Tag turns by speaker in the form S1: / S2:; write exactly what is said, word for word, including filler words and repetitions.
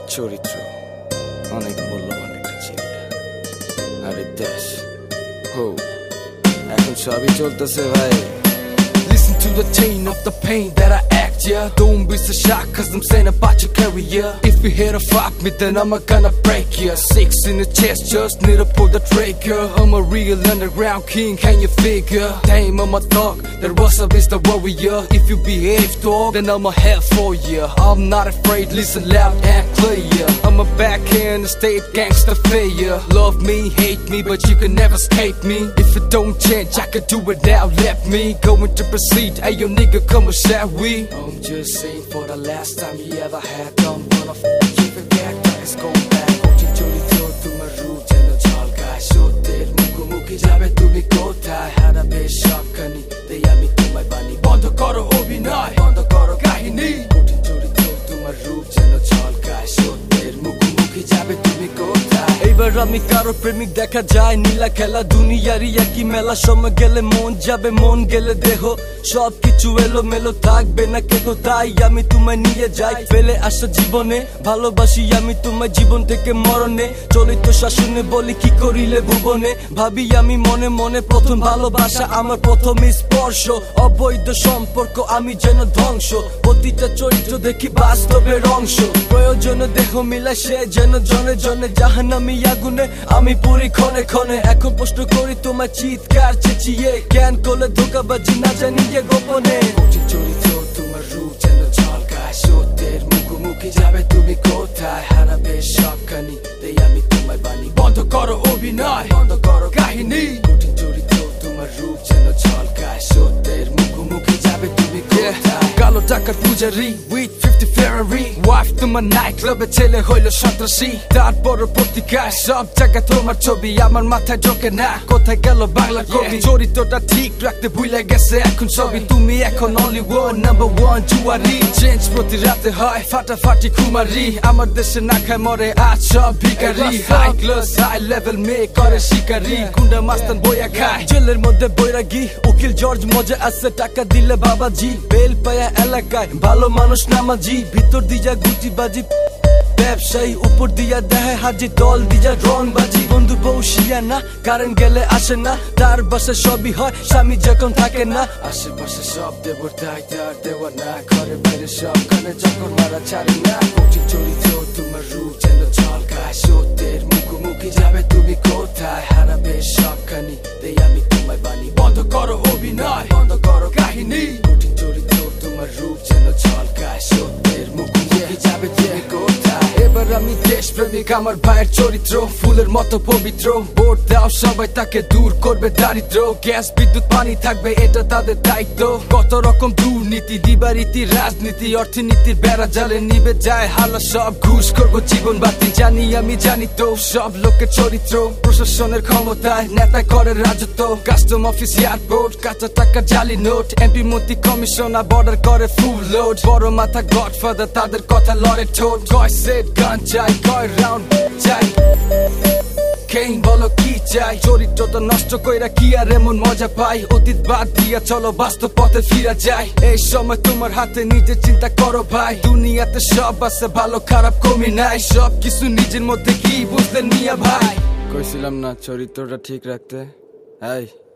S1: চরিত্র অনেক মূল্যবান একটা চিন্তা। আরে দেশ হো এখন সবই চলতেছে ভাই। Listen to the chain of the pain that I act, yeah. Don't be so shocked cause I'm saying about your career. If you here to fuck me then I'm gonna break you. Six in the chest, just need to pull the trigger. I'm a real underground king, can you figure? Damn, I'm a thug, that was up is the warrior. If you behave dog, then I'm a hell for you. I'm not afraid, listen loud and clear. I'm a backhand state gangster failure. Love me, hate me, but you can never escape me. If it don't change, I can do it now, let me go into proceed. Hey yo nigga, come and shall we? I'm just saying for the last time you ever had. Don't wanna f*** you forget that it's going back. Ochi chori throw to my root and the tall guy. Shoter muku muki jabe tumi kothai. Harabe shakani they ami tomai bani. Bondo koro obinoy, bondo koro kahini. Ochi chori throw to my root and the tall guy. Shoter muku muki jabe tumi kothai.
S2: এইবার আমি কারো প্রেমিক দেখা যায় নীলা খেলা দুনিয়ারই একই মেলা। সময় গেলে মন যাবে মন গেলে দেহ সবকিছু এলো মেলো থাকবে না কেহ। তাই আমি তোমায় নিয়ে যাই ফেলে আসা জীবনে। ভালোবাসি আমি তোমায় জীবন থেকে মরণে। চলিত শাসনে বলি কি করিলে ভুবনে। ভাবি আমি মনে মনে প্রথম ভালোবাসা আমার প্রথম স্পর্শ। অবৈধ সম্পর্ক আমি যেন ধ্বংস। প্রতিটা চরিত্র দেখি বাস্তবের অংশ। প্রয়োজনে দেহ মিলা সে যেন জনে জনে জাহান্নামী আগুনে আমি পুরি ক্ষণে ক্ষণে। এখন প্রশ্ন করি তোমার চিৎকার চেঁচিয়ে জ্ঞান করলে ধোকাবাজি না জানিয়ে গোপনে।
S1: Ochi chori throw to my root and the tall guy. Shoter muku muki jabe tumi kothai. Harabe shakani they ami tomai bani. Bondo koro obinoy, bondo koro kahini. Ochi chori throw to my root and the tall guy. Shoter muku muki jabe tumi kothai. Kalo takar pujari with fifty Ferrari. Wife to my nightclub e chele hoilo সন্ত্রাসী। তারপরও পত্রিকায় সব জায়গায় তোমার ছবি আমার মাথায় ঢোকে না। কোথায় গেল বাংলা কবি? চরিত্রটা ঠিক রাখতে ভুলে গেছে এখন সবই। তুমি এখন only one number one জুয়ারি। চেঞ্জ প্রতি রাতে হয় ফাটাফাটি কুমারি। আমার দেশে না খায় মরে আজ সব ভিখারি। হাই ক্লাস হাই লেভেল মেয়ে করে শিকারি। গুন্ডা মাস্তান বইয়া খায়
S2: জেলের মধ্যে বৈরাগী। উকিল জর্জ মজা আছে টাকা দিলে বাবাজি। বেল পায়া এলাকায় ভালো মানুষ নামাজি। ভিতর দিয়া গুটিবাজি ব্যবসায়ী উপর দিয়া দেহে হাজি। দল দিয়া রং বাজি। বন্ধু বউশিয়া না কারেন্ট গেলে আসে না। তার বাসা সবই হয় স্বামী যখন থাকে না।
S1: আশেপাশে সব দেবর দায় তার দেওয়া না। ঘরে বাইরে সব কানে যখন মারা ছাড়ে না। Ochi chori throw to my root and the tall guy. Shoter muku muki jabe tumi kothai. Harabe shakani they ami tomai bani. Bondo koro obinoy, bondo koro kahini. Ochi chori throw to my root and the tall guy. Shoter muku muki jabe tumi kothai. এবার আমি দেশ প্রেমিক আমার ভাইয়ের চরিত্র ফুলের মতো পবিত্র। ভোট দাও সবাই তাকে দূর করবে দারিদ্র। গ্যাস বিদ্যুৎ পানি থাকবে এটা তাদের দায়িত্ব। কত রকম দুর্নীতি দিবারীতি রাজনীতি অর্থনীতির বেড়া জালে নিবে যায় হালা সব। ঘুষ করবো জীবন বাতি জানি আমি জানি তো সব লোকের চরিত্র। প্রশাসনের ক্ষমতায় নেতা করে রাজত্ব। কাস্টম অফিস এয়ারপোর্ট কাঁচা টাকা জালি নোট। এমপি মন্ত্রী কমিশনার বর্ডার করে ফুল লোড। বড় মাথা গডফাদার তাদের কথা লড়ে ঠোঁট। কয় সেট গান চাই কয় রাউন্ড চাই কেইন বলো কি চাই? চরিত্রটা নষ্ট কইরা কি আর এমন মজা পাই? অতীত বাদ দিয়া চলো বাস্তব পথে ফিরা যায়। এই সময় তোমার হাতে নিজে চিন্তা করো ভাই। দুনিয়াতে সব আছে ভালো খারাপ কমি নাই। সব কিছু নিজের মধ্যে কি বুঝলে নিয়া ভাই? কইছিলাম না চরিত্রটা ঠিক রাখতে। এই